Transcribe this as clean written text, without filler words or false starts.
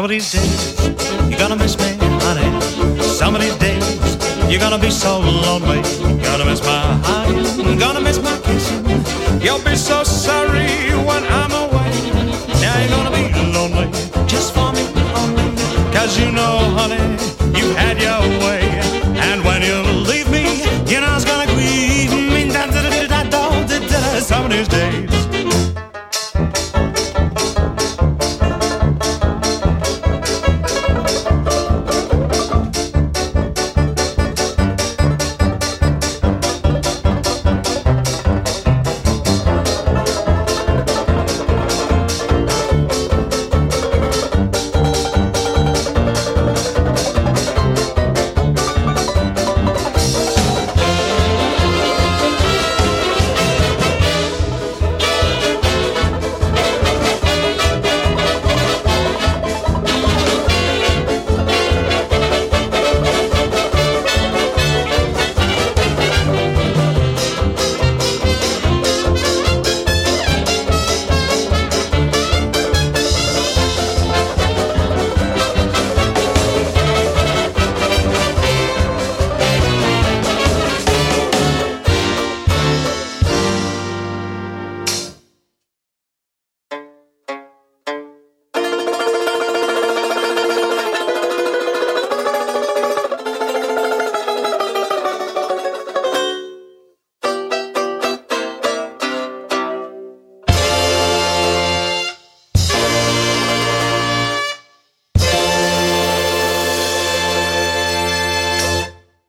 Some of these days, you're gonna miss me, honey. Some of these days, you're gonna be so lonely. Gonna miss my hugging, gonna miss my kissing. You'll be so